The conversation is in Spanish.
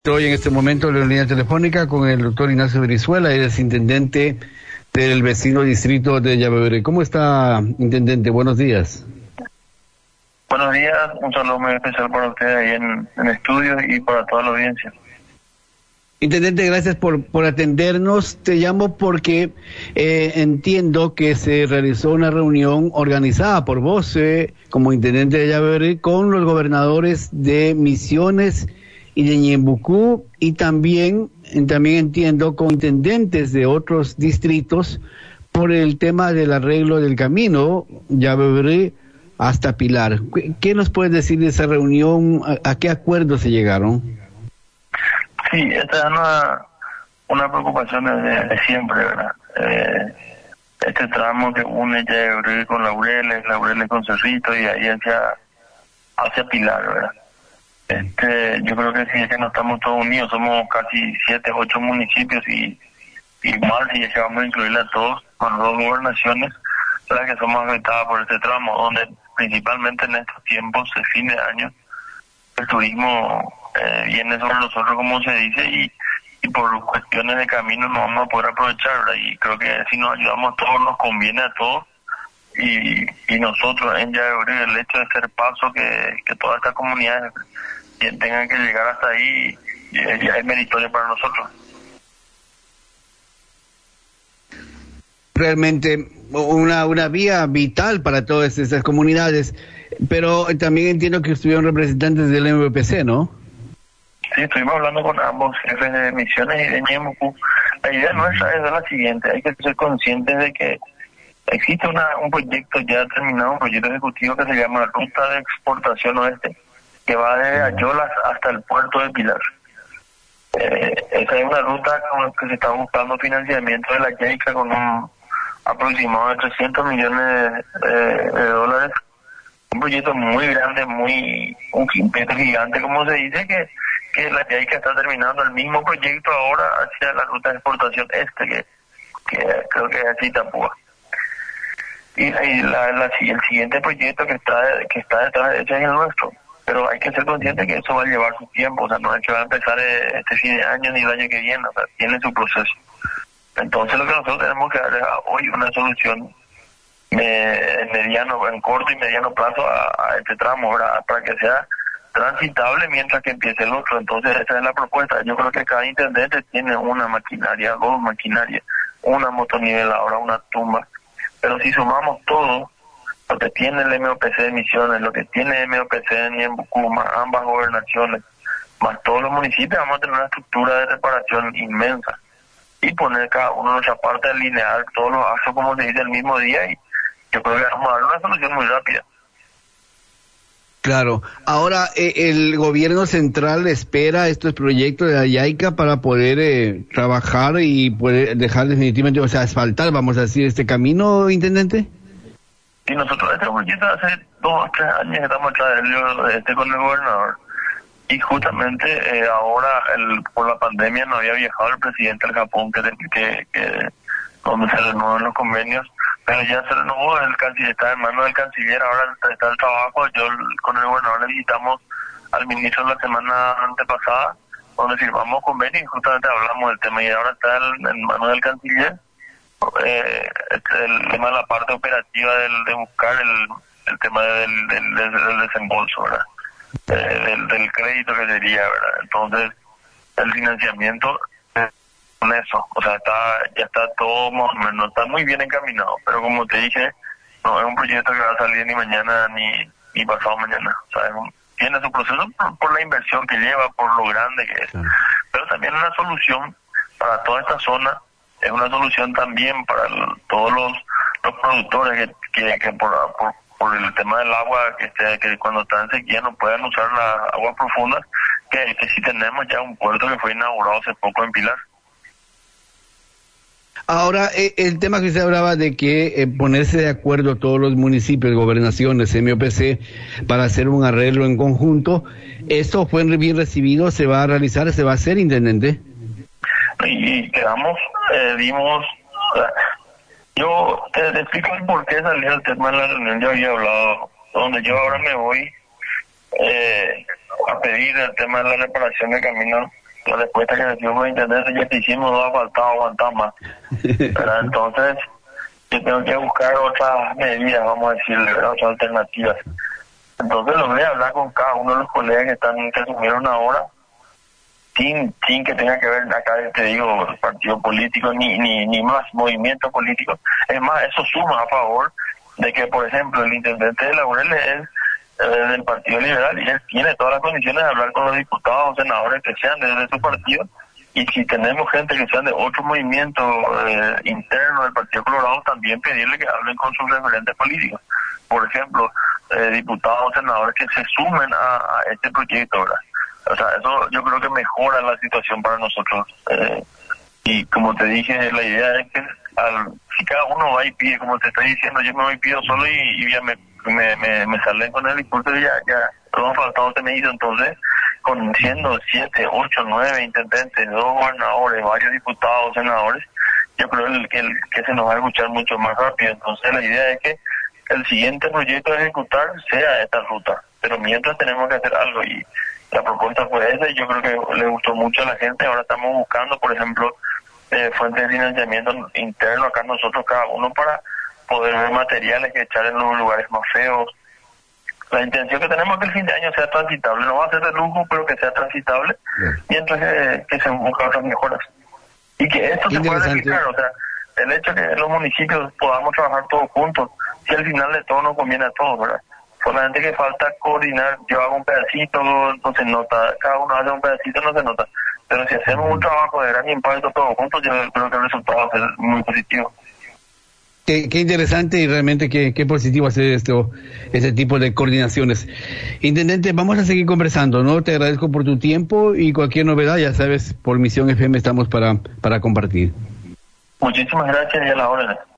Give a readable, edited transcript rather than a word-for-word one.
Estoy en este momento en la línea telefónica con el doctor Ignacio Brizuela, él es intendente del vecino distrito de Llabeberé. ¿Cómo está, intendente? Buenos días. Buenos días, un saludo muy especial para usted ahí en estudios y para toda la audiencia. Intendente, gracias por atendernos. Te llamo porque entiendo que se realizó una reunión organizada por vos como intendente de Llabeberé con los gobernadores de Misiones y de Ñembucú, y también entiendo con intendentes de otros distritos por el tema del arreglo del camino Llabeberé hasta Pilar. ¿Qué nos puedes decir de esa reunión? ¿A qué acuerdos se llegaron? Sí, esta es una preocupación de siempre, ¿verdad? Este tramo que une Llabeberé con Laureles con Cerrito y ahí hacia Pilar, ¿verdad? Yo creo que sí, es que no estamos todos unidos, somos casi 7, 8 municipios y más, y es que vamos a incluir a todos, con 2 gobernaciones, las que somos afectadas por este tramo, donde principalmente en estos tiempos, de fin de año, el turismo viene sobre nosotros, como se dice, y por cuestiones de camino no vamos a poder aprovechar, ¿verdad? Y creo que si nos ayudamos todos, nos conviene a todos, y nosotros en Llabeberé, el hecho de ser paso que todas estas comunidades tengan que llegar hasta ahí, ya es meritorio para nosotros. Realmente una vía vital para todas esas comunidades, pero también entiendo que estuvieron representantes del MPC, ¿no? Sí, estuvimos hablando con ambos jefes de Misiones y de Ñembucú. La idea nuestra es la siguiente: hay que ser conscientes de que existe un proyecto ya terminado, un proyecto ejecutivo que se llama Ruta de Exportación Oeste, que va desde Ayolas hasta el puerto de Pilar. Esa es una ruta con la que se está buscando financiamiento de la JICA con un aproximado de 300 millones de dólares. Un proyecto muy grande, un proyecto gigante, como se dice, que la JICA está terminando el mismo proyecto ahora hacia la ruta de exportación que creo que es así Itapúa. Y el siguiente proyecto que está detrás de ese es el nuestro. Pero hay que ser consciente que eso va a llevar su tiempo, o sea, no es que va a empezar este fin de año ni el año que viene, o sea, tiene su proceso. Entonces lo que nosotros tenemos que dar es hoy una solución en corto y mediano plazo a este tramo, ¿verdad? Para que sea transitable mientras que empiece el otro. Entonces esa es la propuesta. Yo creo que cada intendente tiene una maquinaria, 2 maquinarias, una motoniveladora, una tumba, pero si sumamos todo, lo que tiene el MOPC de Misiones, lo que tiene el MOPC en Ñembucú, más ambas gobernaciones, más todos los municipios, vamos a tener una estructura de reparación inmensa y poner cada uno nuestra parte, alinear todos los actos, como se dice, el mismo día, y yo creo que vamos a dar una solución muy rápida. Claro. Ahora, el gobierno central espera estos proyectos de la JICA para poder trabajar y poder dejar definitivamente, o sea, asfaltar, vamos a decir, este camino, intendente. Y nosotros este proyecto hace 2 o 3 años que estamos atrás con el gobernador, y justamente ahora por la pandemia no había viajado el presidente al Japón, que donde se renuevan los convenios, pero ya se renovó, el canciller está en manos del canciller, ahora está el trabajo. Yo con el gobernador le visitamos al ministro la semana antepasada, donde firmamos convenios y justamente hablamos del tema, y ahora está en manos del canciller el tema de la parte operativa de buscar el tema del desembolso, ¿verdad? Del crédito que sería, ¿verdad? Entonces, el financiamiento con eso, o sea, ya está todo más o menos, está muy bien encaminado, pero como te dije, no es un proyecto que va a salir ni mañana ni pasado mañana, o sea, tiene su proceso por la inversión que lleva, por lo grande que es, pero también una solución para toda esta zona, es una solución también para todos los productores que por el tema del agua, que cuando está en sequía no puedan usar las aguas profundas, que sí tenemos ya un puerto que fue inaugurado hace poco en Pilar. Ahora, el tema que se hablaba de que ponerse de acuerdo todos los municipios, gobernaciones, MOPC, para hacer un arreglo en conjunto, ¿esto fue bien recibido? ¿Se va a realizar? ¿Se va a hacer, intendente? Y quedamos, yo te explico el por qué salió el tema de la reunión. Yo había hablado, donde yo ahora me voy a pedir el tema de la reparación de camino la respuesta que recibimos de intendente, ya que hicimos, no ha faltado aguantar más. Pero entonces, yo tengo que buscar otras medidas, vamos a decirle, otras alternativas. Entonces logré hablar con cada uno de los colegas que asumieron ahora, sin que tenga que ver, acá te digo, partido político, ni más movimiento político. Es más, eso suma a favor de que, por ejemplo, el intendente de Laureles es del Partido Liberal y él tiene todas las condiciones de hablar con los diputados o senadores que sean de su partido, y si tenemos gente que sean de otro movimiento interno del Partido Colorado, también pedirle que hablen con sus referentes políticos. Por ejemplo, diputados o senadores que se sumen a este proyecto, ¿verdad? O sea, eso yo creo que mejora la situación para nosotros. Y como te dije, la idea es que si cada uno va y pide, como te estoy diciendo, yo me voy y pido solo y ya me salen con el discurso y ya todo ha faltado se me hizo. Entonces, con siendo 7, 8, 9 intendentes, 2 gobernadores, varios diputados, senadores, yo creo que se nos va a escuchar mucho más rápido. Entonces, la idea es que el siguiente proyecto a ejecutar sea esta ruta, pero mientras tenemos que hacer algo, y la propuesta fue esa y yo creo que le gustó mucho a la gente. Ahora estamos buscando, por ejemplo, fuentes de financiamiento interno acá nosotros, cada uno, para poder ver materiales que echar en los lugares más feos. La intención que tenemos es que el fin de año sea transitable, no va a ser de lujo, pero que sea transitable, mientras que se buscan otras mejoras. Y que esto se pueda replicar, o sea, el hecho de que los municipios podamos trabajar todos juntos, si al final de todo nos conviene a todos, ¿verdad? Solamente que falta coordinar, yo hago un pedacito, no se nota, cada uno hace un pedacito, no se nota. Pero si hacemos un trabajo de gran impacto todos juntos, yo creo que el resultado va a ser muy positivo. Qué interesante y realmente qué positivo hacer este tipo de coordinaciones. Intendente, vamos a seguir conversando, ¿no? Te agradezco por tu tiempo y cualquier novedad, ya sabes, por Misión FM estamos para compartir. Muchísimas gracias y a la hora.